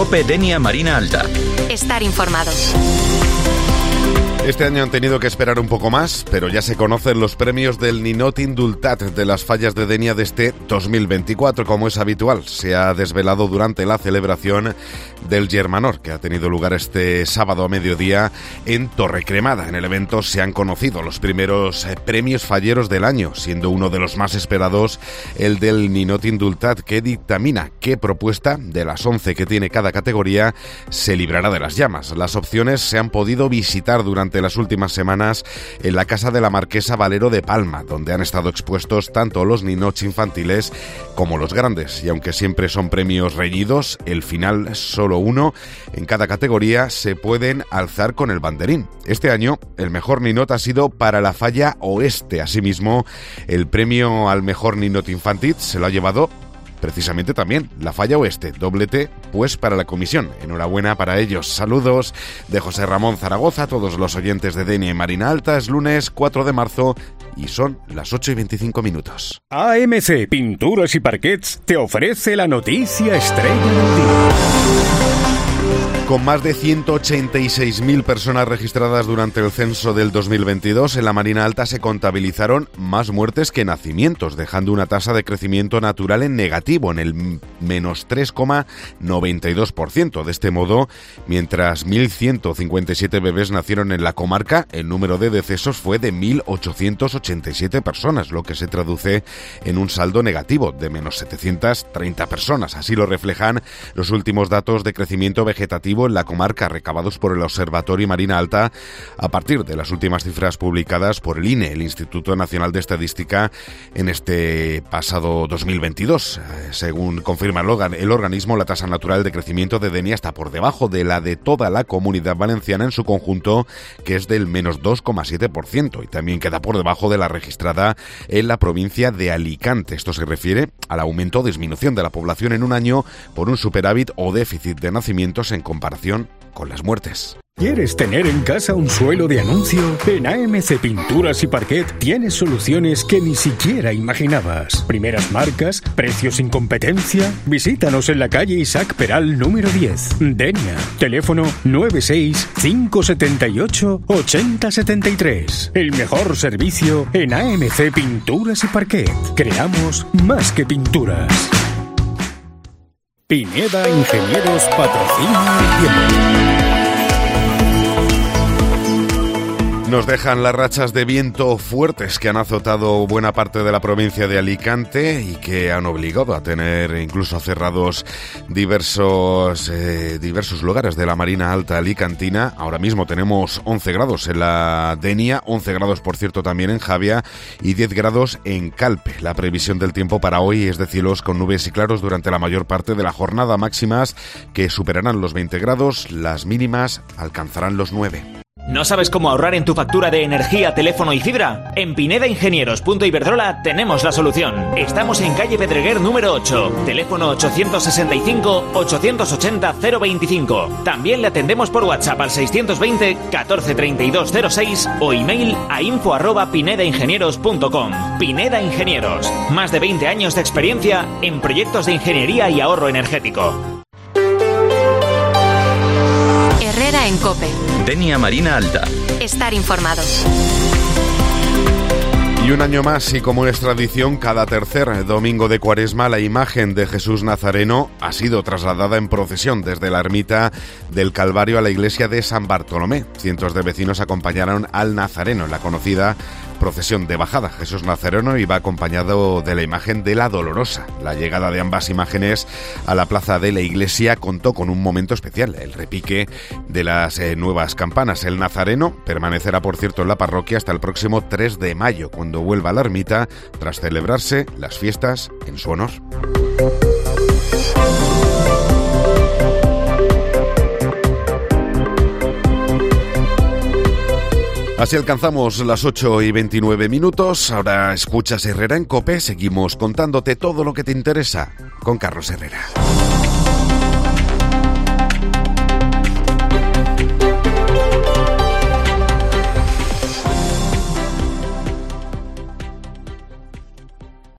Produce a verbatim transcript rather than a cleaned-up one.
COPE Denia Marina Alta. Estar informado. Este año han tenido que esperar un poco más, pero ya se conocen los premios del Ninot Indultat de las fallas de Denia de este dos mil veinticuatro, como es habitual. Se ha desvelado durante la celebración del Germanor, que ha tenido lugar este sábado a mediodía en Torrecremada. En el evento se han conocido los primeros eh, premios falleros del año, siendo uno de los más esperados el del Ninot Indultat, que dictamina qué propuesta de las once que tiene cada categoría se librará de las llamas. Las opciones se han podido visitar durante las últimas semanas en la Casa de la Marquesa Valero de Palma, donde han estado expuestos tanto los ninots infantiles como los grandes. Y aunque siempre son premios reñidos, el final solo uno en cada categoría se pueden alzar con el banderín. Este año el mejor ninot ha sido para la falla oeste. Asimismo, el premio al mejor ninot infantil se lo ha llevado precisamente también la falla oeste, doblete pues para la comisión. Enhorabuena para ellos. Saludos de José Ramón Zaragoza a todos los oyentes de Denia y Marina Alta. Es lunes cuatro de marzo y son las ocho y veinticinco minutos. A M C Pinturas y Parquets te ofrece la noticia estrella del día. Con más de ciento ochenta y seis mil personas registradas durante el censo del dos mil veintidós, en la Marina Alta se contabilizaron más muertes que nacimientos, dejando una tasa de crecimiento natural en negativo, en el menos tres coma noventa y dos por ciento. De este modo, mientras mil ciento cincuenta y siete bebés nacieron en la comarca, el número de decesos fue de mil ochocientas ochenta y siete personas, lo que se traduce en un saldo negativo de menos setecientas treinta personas. Así lo reflejan los últimos datos de crecimiento vegetativo en la comarca recabados por el Observatorio Marina Alta a partir de las últimas cifras publicadas por el I N E, el Instituto Nacional de Estadística, en este pasado dos mil veintidós. Según confirma el organismo, la tasa natural de crecimiento de Denia está por debajo de la de toda la Comunidad Valenciana en su conjunto, que es del menos dos coma siete por ciento, y también queda por debajo de la registrada en la provincia de Alicante. Esto se refiere al aumento o disminución de la población en un año por un superávit o déficit de nacimientos en comparación con las muertes. ¿Quieres tener en casa un suelo de anuncio? En A M C Pinturas y Parquet tienes soluciones que ni siquiera imaginabas. Primeras marcas, precios sin competencia. Visítanos en la calle Isaac Peral número diez, Denia. Teléfono nueve seis cinco siete ocho ocho cero siete tres. El mejor servicio en A M C Pinturas y Parquet. Creamos más que pinturas. Pineda Ingenieros patrocina el tiempo. Nos dejan las rachas de viento fuertes que han azotado buena parte de la provincia de Alicante y que han obligado a tener incluso cerrados diversos eh, diversos lugares de la Marina Alta alicantina. Ahora mismo tenemos once grados en la Denia, once grados por cierto también en Javia y diez grados en Calpe. La previsión del tiempo para hoy es de cielos con nubes y claros durante la mayor parte de la jornada, máximas que superarán los veinte grados, las mínimas alcanzarán los nueve. ¿No sabes cómo ahorrar en tu factura de energía, teléfono y fibra? En Pineda Ingenieros punto Iberdrola tenemos la solución. Estamos en calle Pedreguer número ocho, teléfono ochocientos sesenta y cinco ochocientos ochenta cero veinticinco. También le atendemos por WhatsApp al seiscientos veinte catorce treinta y dos cero seis o email a info arroba pineda ingenieros punto com. Pineda Ingenieros, más de veinte años de experiencia en proyectos de ingeniería y ahorro energético. Herrera en COPE. Denia Marina Alta. Estar informado. Y un año más, y como es tradición, cada tercer domingo de Cuaresma la imagen de Jesús Nazareno ha sido trasladada en procesión desde la ermita del Calvario a la iglesia de San Bartolomé. Cientos de vecinos acompañaron al Nazareno en la conocida procesión de bajada. Jesús Nazareno iba acompañado de la imagen de la Dolorosa. La llegada de ambas imágenes a la plaza de la iglesia contó con un momento especial, el repique de las eh, nuevas campanas. El Nazareno permanecerá, por cierto, en la parroquia hasta el próximo tres de mayo, cuando vuelva a la ermita tras celebrarse las fiestas en su honor. Así alcanzamos las ocho y veintinueve minutos. Ahora escuchas Herrera en COPE. Seguimos contándote todo lo que te interesa con Carlos Herrera.